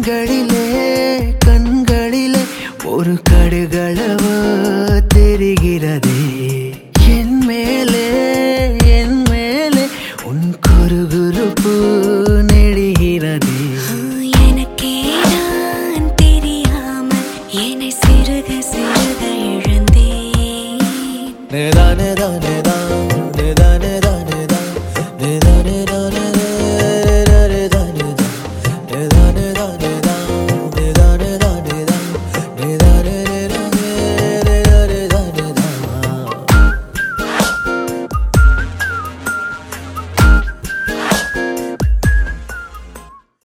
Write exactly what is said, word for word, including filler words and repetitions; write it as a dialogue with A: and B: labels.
A: கண்களிலே கண்களிலே ஒரு கடுகளவு தெரிகிறதே என் மேலே என் மேலே உன் குறுகுறுப்பு நெடுகிறதே
B: எனக்கே நான் தெரியாமல் என்னை சிறுக சிறுக இழந்தேன்
A: நேதா நேதா நேதா